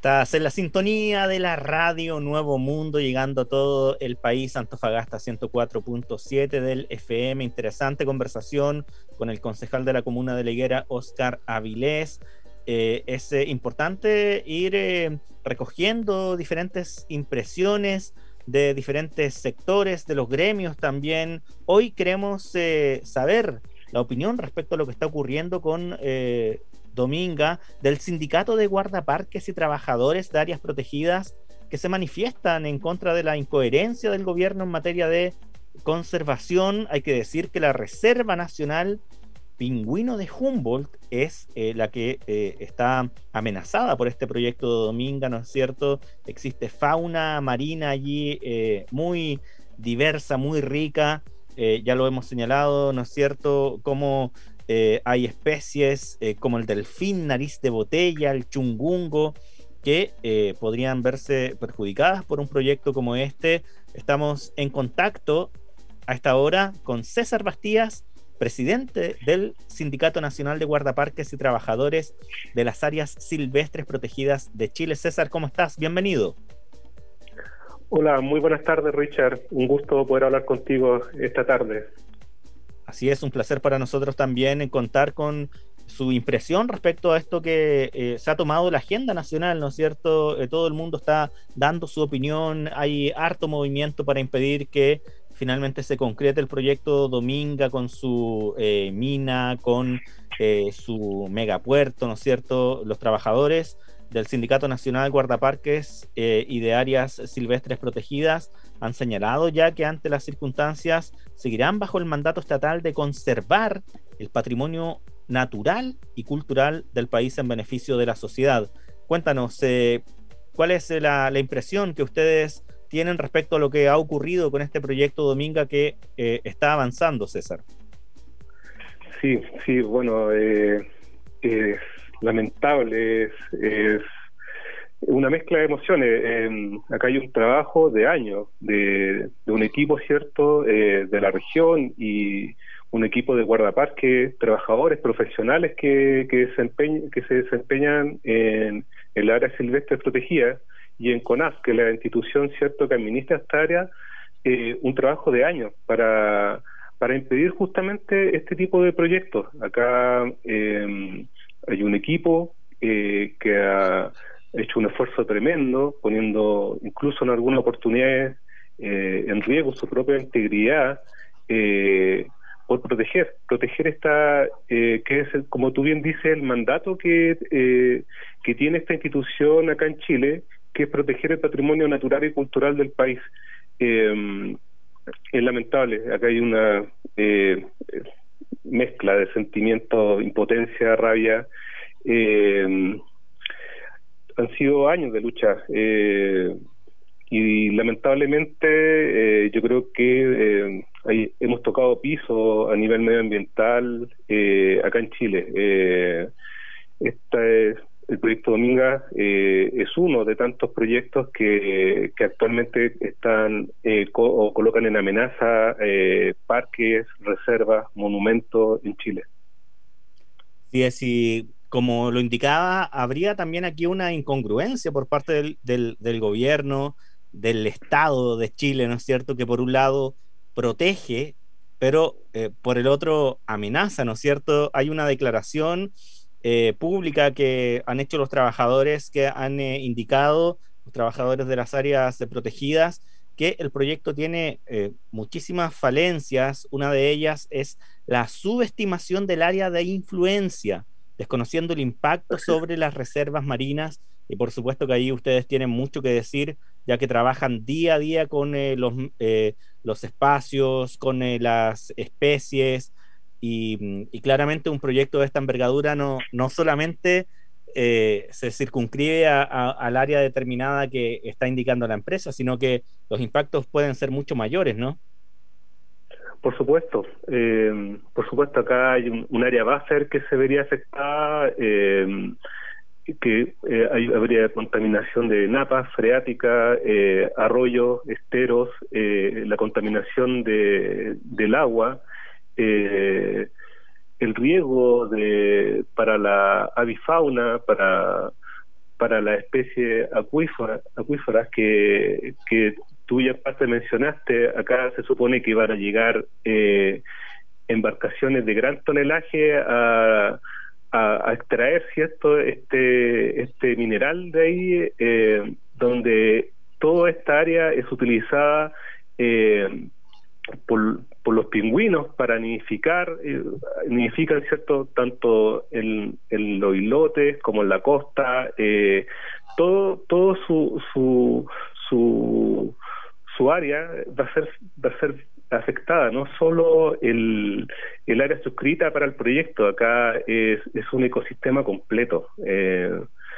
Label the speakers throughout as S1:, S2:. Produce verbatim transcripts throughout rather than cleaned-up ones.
S1: Estás en la sintonía de la radio Nuevo Mundo, llegando a todo el país, Antofagasta ciento cuatro punto siete del F M. Interesante conversación con el concejal de la comuna de La Higuera, Óscar Avilés. Eh, es eh, importante ir eh, recogiendo diferentes impresiones de diferentes sectores, de los gremios también. Hoy queremos eh, saber la opinión respecto a lo que está ocurriendo con eh, Dominga, del sindicato de guardaparques y trabajadores de áreas protegidas que se manifiestan en contra de la incoherencia del gobierno en materia de conservación. Hay que decir que la Reserva Nacional Pingüino de Humboldt es eh, la que eh, está amenazada por este proyecto de Dominga, ¿no es cierto? Existe fauna marina allí eh, muy diversa, muy rica, eh, ya lo hemos señalado, ¿no es cierto? Como eh, hay especies eh, como el delfín nariz de botella, el chungungo, que eh, podrían verse perjudicadas por un proyecto como este. Estamos en contacto a esta hora con César Bastías, presidente del Sindicato Nacional de Guardaparques y Trabajadores de las Áreas Silvestres Protegidas de Chile. César, ¿cómo estás? Bienvenido.
S2: Hola, muy buenas tardes, Richard. Un gusto poder hablar contigo esta tarde.
S1: Así es, un placer para nosotros también en contar con su impresión respecto a esto que eh, se ha tomado la agenda nacional, ¿no es cierto? Eh, todo el mundo está dando su opinión, hay harto movimiento para impedir que finalmente se concrete el proyecto Dominga con su eh, mina, con eh, su megapuerto, ¿no es cierto? Los trabajadores del Sindicato Nacional Guardaparques eh, y de Áreas Silvestres Protegidas han señalado ya que ante las circunstancias seguirán bajo el mandato estatal de conservar el patrimonio natural y cultural del país en beneficio de la sociedad. Cuéntanos, eh, ¿cuál es la, la impresión que ustedes tienen respecto a lo que ha ocurrido con este proyecto Dominga que eh, está avanzando, César?
S2: Sí, sí, bueno, eh, es lamentable, es, es una mezcla de emociones. Eh, acá hay un trabajo de años de, de un equipo, ¿cierto?, eh, de la región y un equipo de guardaparques, trabajadores profesionales que, que, desempeñ, que se desempeñan en el área silvestre protegida y en CONAF, que es la institución, ¿cierto?, que administra esta área, eh, un trabajo de años para, para impedir justamente este tipo de proyectos. Acá eh, hay un equipo eh, que ha hecho un esfuerzo tremendo, poniendo incluso en algunas oportunidades eh, en riesgo su propia integridad, eh, por proteger, proteger esta, eh, que es, el, como tú bien dices, el mandato que, eh, que tiene esta institución acá en Chile, que es proteger el patrimonio natural y cultural del país. Eh, es lamentable, acá hay una eh, mezcla de sentimientos, impotencia, rabia. Eh, han sido años de lucha eh, y lamentablemente eh, yo creo que eh, hay, hemos tocado piso a nivel medioambiental eh, acá en Chile. Eh, esta es, el proyecto Dominga eh, es uno de tantos proyectos que, que actualmente están eh, co o colocan en amenaza eh, parques, reservas, monumentos en Chile.
S1: Sí, es, y como lo indicaba, habría también aquí una incongruencia por parte del, del, del gobierno, del Estado de Chile, ¿no es cierto?, que por un lado protege, pero eh, por el otro amenaza, ¿no es cierto? Hay una declaración eh, pública que han hecho los trabajadores que han eh, indicado, los trabajadores de las áreas eh, protegidas, que el proyecto tiene eh, muchísimas falencias. Una de ellas es la subestimación del área de influencia, desconociendo el impacto sobre las reservas marinas, y por supuesto que ahí ustedes tienen mucho que decir, ya que trabajan día a día con eh, los, eh, los espacios, con eh, las especies, y, y claramente un proyecto de esta envergadura no, no solamente eh, se circunscribe a, a, al área determinada que está indicando la empresa, sino que los impactos pueden ser mucho mayores, ¿no?
S2: Por supuesto, eh, por supuesto acá hay un, un área buffer que se vería afectada, eh, que eh, hay, habría contaminación de napas freáticas, eh, arroyos, esteros, eh, la contaminación de, del agua, eh, el riesgo de para la avifauna, para para las especies acuíferas, acuíferas que, que tú ya parte mencionaste. Acá se supone que van a llegar eh, embarcaciones de gran tonelaje a, a, a extraer, ¿cierto?, este, este mineral de ahí, eh, donde toda esta área es utilizada eh, por, por los pingüinos para nidificar, eh, nidifican, ¿cierto?, tanto en, en los islotes como en la costa, eh, todo todo su su su su área va a ser va a ser afectada, no solo el, el área suscrita para el proyecto. Acá es, es un ecosistema completo. Eh,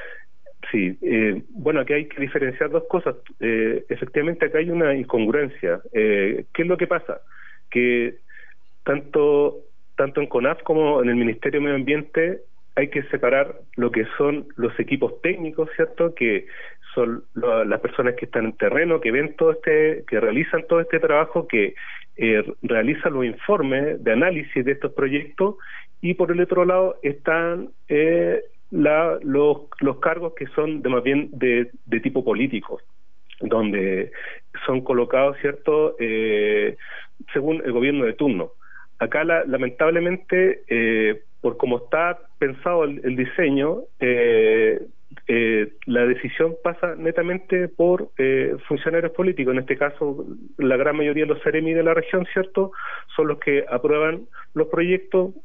S2: sí, eh, bueno, aquí hay que diferenciar dos cosas. Eh, efectivamente, acá hay una incongruencia. Eh, ¿Qué es lo que pasa? Que tanto, tanto en CONAF como en el Ministerio de Medio Ambiente hay que separar lo que son los equipos técnicos, ¿cierto?, que son lo, las personas que están en terreno, que ven todo este, que realizan todo este trabajo, que eh, realizan los informes de análisis de estos proyectos, y por el otro lado están eh, la, los, los cargos que son de más bien de, de tipo político, donde son colocados, ¿cierto?, eh, según el gobierno de turno. Acá la, lamentablemente, eh, por cómo está pensado el, el diseño, eh, eh, la decisión pasa netamente por eh, funcionarios políticos. En este caso, la gran mayoría de los Ceremi de la región, ¿cierto?, son los que aprueban los proyectos,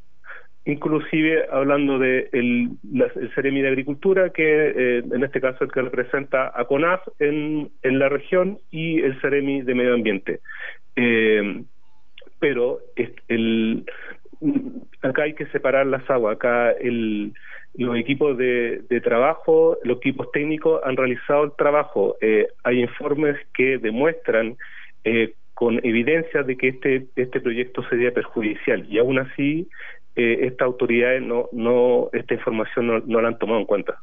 S2: inclusive hablando de el, la, el Ceremi de Agricultura, que eh, en este caso el que representa a CONAF en, en la región, y el Ceremi de Medio Ambiente. Eh, pero el, acá hay que separar las aguas. Acá el, los equipos de, de trabajo, los equipos técnicos han realizado el trabajo. Eh, hay informes que demuestran eh, con evidencia de que este, este proyecto sería perjudicial, y aún así eh, estas autoridades no, no, esta información no, no la han tomado en cuenta.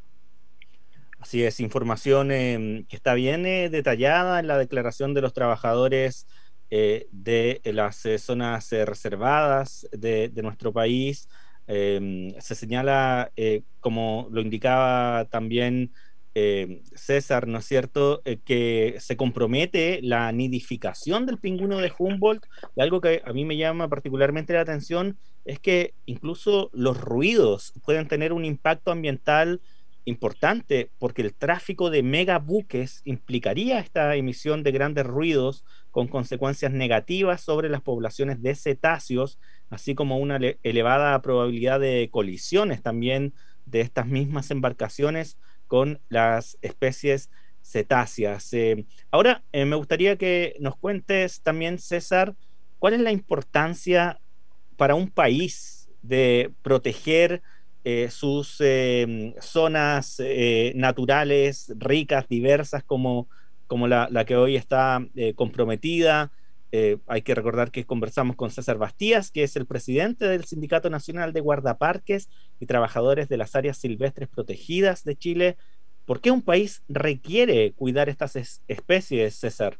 S1: Así es, información eh, que está bien eh, detallada en la declaración de los trabajadores eh, de las eh, zonas eh, reservadas de, de nuestro país. Eh, se señala, eh, como lo indicaba también eh, César, ¿no es cierto?, eh, que se compromete la nidificación del pingüino de Humboldt. Y algo que a mí me llama particularmente la atención es que incluso los ruidos pueden tener un impacto ambiental importante, porque el tráfico de megabuques implicaría esta emisión de grandes ruidos con consecuencias negativas sobre las poblaciones de cetáceos, así como una elevada probabilidad de colisiones también de estas mismas embarcaciones con las especies cetáceas. Eh, ahora, eh, me gustaría que nos cuentes también, César, cuál es la importancia para un país de proteger Eh, sus eh, zonas eh, naturales ricas, diversas, como, como la, la que hoy está eh, comprometida. Eh, hay que recordar que conversamos con César Bastías, que es el presidente del Sindicato Nacional de Guardaparques y Trabajadores de las Áreas Silvestres Protegidas de Chile. ¿Por qué un país requiere cuidar estas es, especies, César?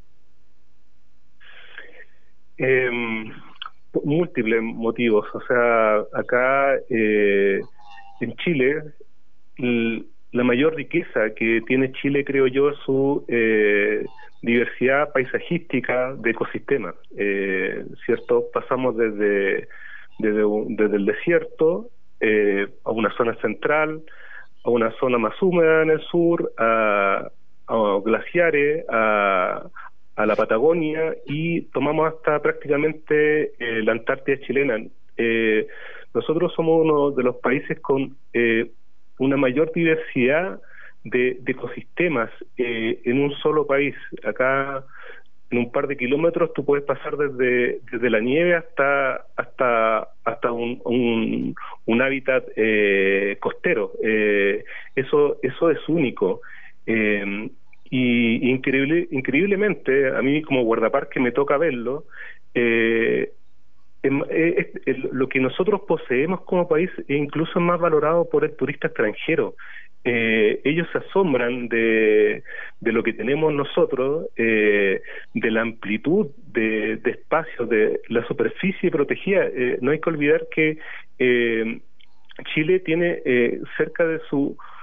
S2: Eh, múltiples motivos. O sea, acá eh, en Chile, la mayor riqueza que tiene Chile, creo yo, es su eh, diversidad paisajística de ecosistemas, eh, ¿cierto? Pasamos desde, desde, un, desde el desierto eh, a una zona central, a una zona más húmeda en el sur, a, a glaciares, a, a la Patagonia, y tomamos hasta prácticamente eh, la Antártida chilena. Eh, nosotros somos uno de los países con eh, una mayor diversidad de, de ecosistemas eh, en un solo país. Acá, en un par de kilómetros, tú puedes pasar desde, desde la nieve hasta hasta hasta un, un, un hábitat eh, costero. Eh, eso eso es único. Eh, y increíble, increíblemente, a mí como guardaparque me toca verlo. Eh, Es, es, lo que nosotros poseemos como país es incluso más valorado por el turista extranjero. Eh, ellos se asombran de, de lo que tenemos nosotros, eh, de la amplitud de, de espacios, de la superficie protegida. Eh, no hay que olvidar que eh, Chile tiene eh, cerca de su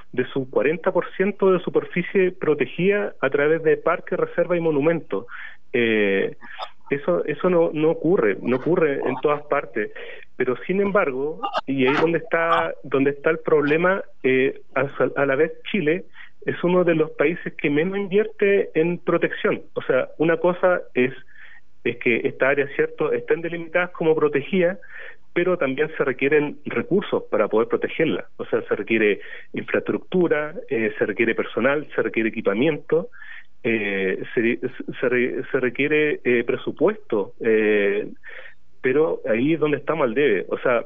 S2: de su cuarenta por ciento de superficie protegida a través de parques, reservas y monumentos. Eh, eso eso no, no ocurre, no ocurre en todas partes, pero sin embargo, y ahí donde está donde está el problema, eh, a, a la vez Chile es uno de los países que menos invierte en protección. O sea, una cosa es es que estas áreas, cierto, estén delimitadas como protegidas, pero también se requieren recursos para poder protegerlas. O sea, se requiere infraestructura, eh, se requiere personal, se requiere equipamiento, eh, se, se, se requiere eh, presupuesto, eh, pero ahí es donde estamos al debe. O sea,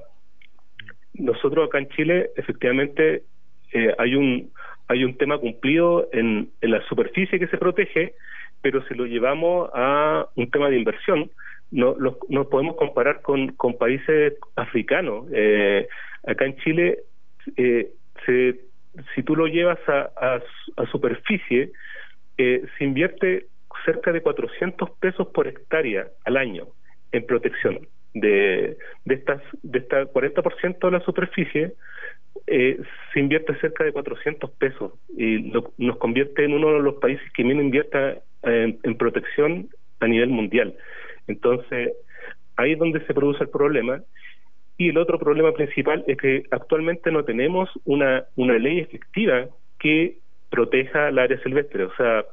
S2: nosotros acá en Chile, efectivamente, eh, hay un hay un tema cumplido en, en la superficie que se protege, pero si lo llevamos a un tema de inversión, no los, nos podemos comparar con, con países africanos. Eh, acá en Chile, eh, se, si tú lo llevas a, a, a superficie, eh, se invierte cerca de cuatrocientos pesos por hectárea al año en protección de, de estas de esta cuarenta por ciento de la superficie. Eh, se invierte cerca de cuatrocientos pesos y lo, nos convierte en uno de los países que menos invierta en, en protección a nivel mundial. Entonces, ahí es donde se produce el problema. Y el otro problema principal es que actualmente no tenemos una, una ley efectiva que proteja el área silvestre. O sea,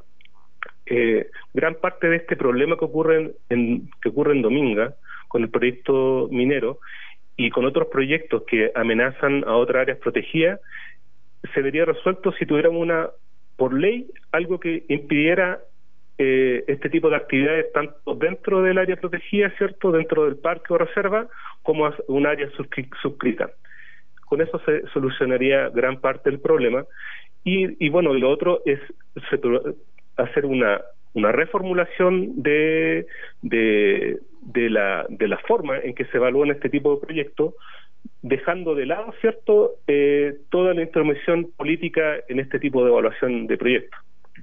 S2: eh, gran parte de este problema que ocurre en, en, que ocurre en Dominga, con el proyecto minero, y con otros proyectos que amenazan a otras áreas protegidas, se vería resuelto si tuviéramos una, por ley, algo que impidiera eh, este tipo de actividades tanto dentro del área protegida, ¿cierto?, dentro del parque o reserva, como un área suscrita. Con eso se solucionaría gran parte del problema. Y, y bueno, lo otro es hacer una, una reformulación de, de, de, la, de la forma en que se evalúan este tipo de proyectos, dejando de lado, ¿cierto?, eh, toda la intromisión política en este tipo de evaluación de proyectos.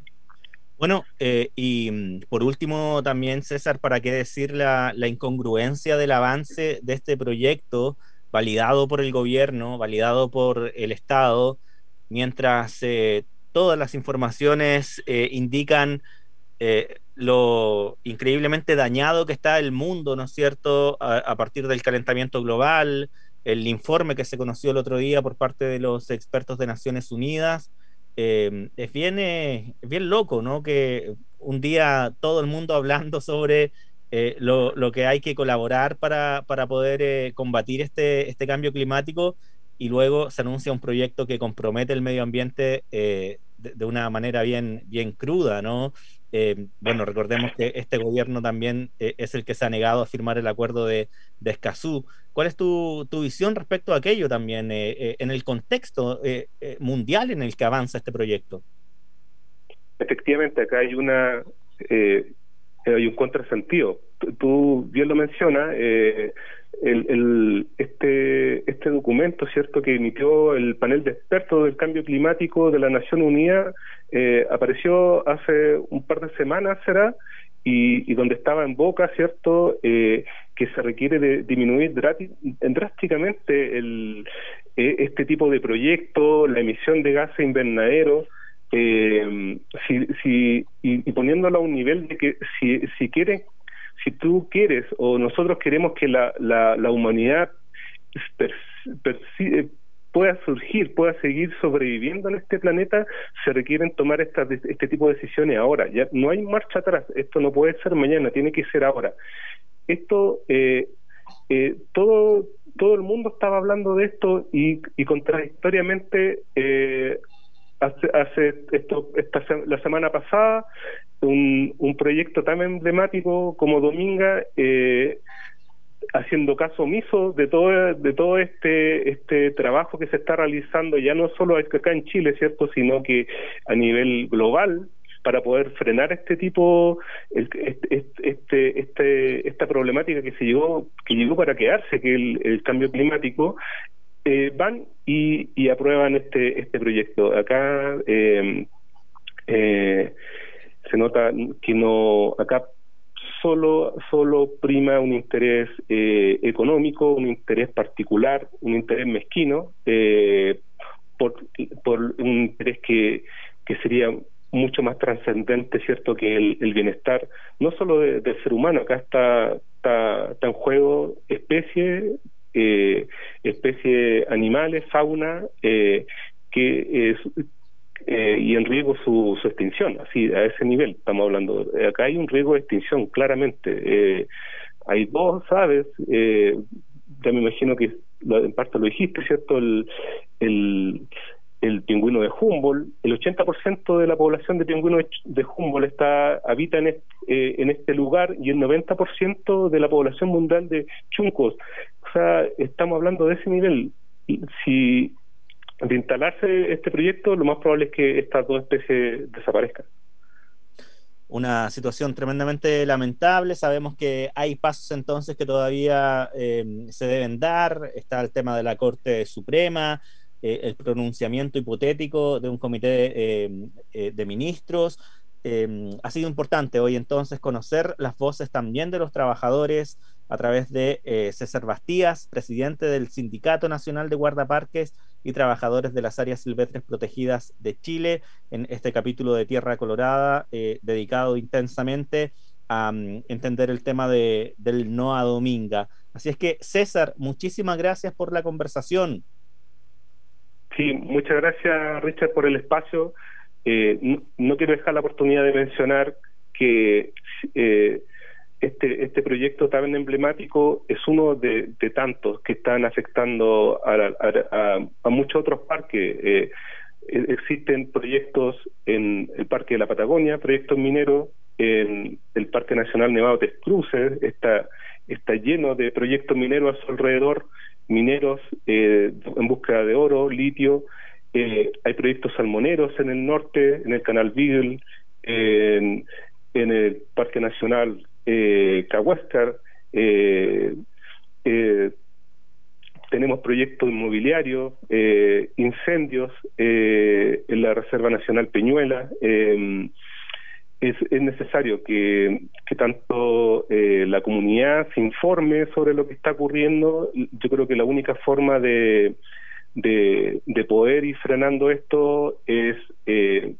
S1: Bueno, eh, y por último también, César, ¿para qué decir la, la incongruencia del avance de este proyecto validado por el gobierno, validado por el Estado, mientras eh, todas las informaciones eh, indican eh, lo increíblemente dañado que está el mundo, ¿no es cierto?, a, a partir del calentamiento global, el informe que se conoció el otro día por parte de los expertos de Naciones Unidas. Eh, es bien, eh, es bien loco, ¿no?, que un día todo el mundo hablando sobre eh, lo, lo que hay que colaborar para, para poder eh, combatir este, este cambio climático, y luego se anuncia un proyecto que compromete el medio ambiente eh, de, de una manera bien, bien cruda, ¿no? Eh, bueno, recordemos que este gobierno también eh, es el que se ha negado a firmar el acuerdo de, de Escazú. ¿Cuál es tu, tu visión respecto a aquello también, eh, eh, en el contexto eh, eh, mundial en el que avanza este proyecto?
S2: Efectivamente, acá hay una eh, hay un contrasentido. Tú bien lo mencionas, eh, el, el, este este documento, cierto, que emitió el panel de expertos del cambio climático de la Nación Unida, eh, apareció hace un par de semanas, será, y, y donde estaba en boca, cierto, eh, que se requiere de disminuir drásticamente el, eh, este tipo de proyectos, la emisión de gases invernaderos. Eh, si, si, y, y poniéndolo a un nivel de que si, si quieres, si tú quieres o nosotros queremos que la, la, la humanidad per, per, pueda surgir, pueda seguir sobreviviendo en este planeta, se requieren tomar esta, este tipo de decisiones ahora. Ya no hay marcha atrás, esto no puede ser mañana, tiene que ser ahora. Esto, eh, eh, todo, todo el mundo estaba hablando de esto y, y contradictoriamente eh, Hace, hace esto, esta, la semana pasada, un, un proyecto tan emblemático como Dominga, eh, haciendo caso omiso de todo de todo este este trabajo que se está realizando, ya no solo acá en Chile, cierto, sino que a nivel global, para poder frenar este tipo, este, este, este, esta problemática que se llegó, que llegó para quedarse, que el, el cambio climático. Eh, van y, y aprueban este este proyecto. Acá eh, eh, se nota que no, acá solo solo prima un interés eh, económico, un interés particular, un interés mezquino, eh, por, por un interés que, que sería mucho más trascendente, ¿cierto?, que el, el bienestar, no solo de, del ser humano. Acá está, está, está en juego especie, eh, especie animales, fauna, eh, que es, eh, y en riesgo su, su extinción, así, a ese nivel estamos hablando. Acá hay un riesgo de extinción, claramente. Eh, hay dos aves, eh, ya me imagino que en parte lo dijiste, ¿cierto?, el... el el pingüino de Humboldt. El ochenta por ciento de la población de pingüinos de Humboldt está, habita en este, eh, en este lugar, y el noventa por ciento de la población mundial de chuncos. O sea, estamos hablando de ese nivel. Si de instalarse este proyecto, lo más probable es que estas dos especies desaparezcan.
S1: Una situación tremendamente lamentable. Sabemos que hay pasos entonces que todavía eh, se deben dar. Está el tema de la Corte Suprema, Eh, el pronunciamiento hipotético de un comité eh, eh, de ministros. Eh, ha sido importante hoy entonces conocer las voces también de los trabajadores a través de eh, César Bastías, presidente del Sindicato Nacional de Guardaparques y Trabajadores de las Áreas Silvestres Protegidas de Chile, en este capítulo de Tierra Colorada, eh, dedicado intensamente a um, entender el tema de, del Noa Dominga. Así es que, César, muchísimas gracias por la conversación.
S2: Sí, muchas gracias, Richard, por el espacio. Eh, no, no quiero dejar la oportunidad de mencionar que eh, este este proyecto tan emblemático es uno de, de tantos que están afectando a, a, a, a muchos otros parques. Eh, existen proyectos en el Parque de la Patagonia, proyectos mineros, en el Parque Nacional Nevado Tres Cruces, está, está lleno de proyectos mineros a su alrededor, mineros eh, en búsqueda de oro, litio. Eh, hay proyectos salmoneros en el norte, en el Canal Beagle, eh, en, en el Parque Nacional eh, Cahuéscar. Eh, eh, tenemos proyectos inmobiliarios, eh, incendios eh, en la Reserva Nacional Peñuela. Eh, Es, es necesario que, que tanto eh, la comunidad se informe sobre lo que está ocurriendo. Yo creo que la única forma de, de, de poder ir frenando esto es eh,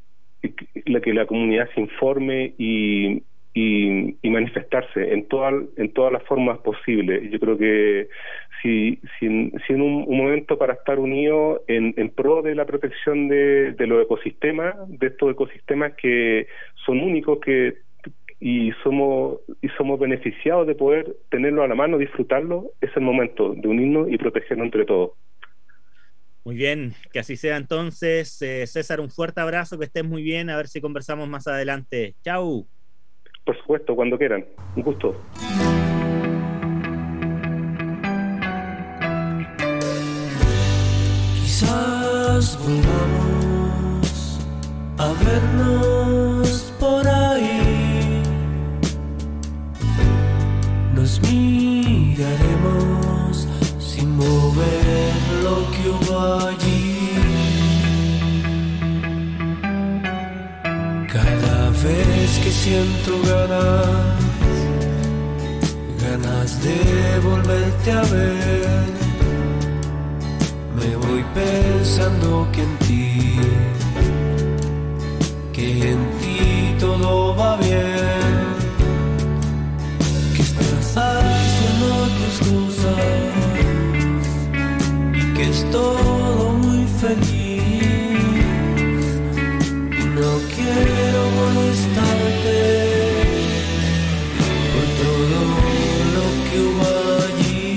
S2: la que la comunidad se informe y, y, y manifestarse en todas en todas las formas posibles. Yo creo que si, si, si en un, un momento para estar unidos en, en pro de la protección de, de los ecosistemas, de estos ecosistemas que son únicos, que y somos y somos beneficiados de poder tenerlo a la mano, disfrutarlo, es el momento de unirnos y protegernos entre todos.
S1: Muy bien, que así sea entonces. eh, César, un fuerte abrazo, que estés muy bien, a ver si conversamos más adelante. Chau.
S2: Por supuesto, cuando quieran. Un gusto.
S3: Quizás volvamos a vernos por ahí, nos miraremos sin mover lo que hubo allí. Cada vez que siento ganas, ganas de volverte a ver, me voy pensando que en ti, que en ti todo va bien, que estás haciendo tus cosas y que es todo muy feliz. Y no quiero molestarte por todo lo que hubo allí.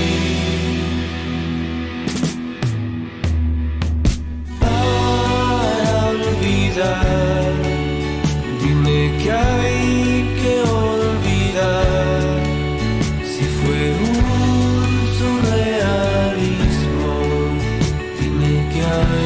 S3: Dime que hay que olvidar, si fue un surrealismo, dime que hay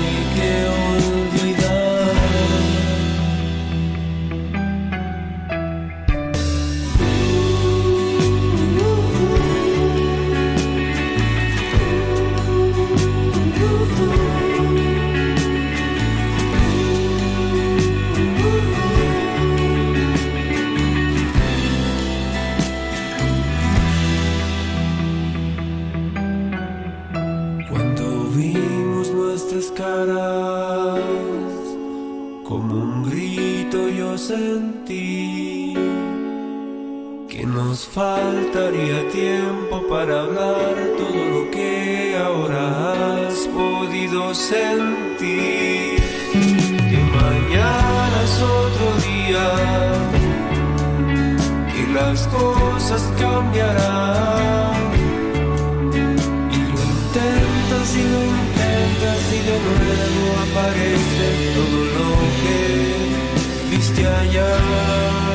S3: sentí que nos faltaría tiempo para hablar todo lo que ahora has podido sentir. Que mañana es otro día, que las cosas cambiarán. Y lo intentas y lo intentas y de nuevo aparece todo lo que viste allá.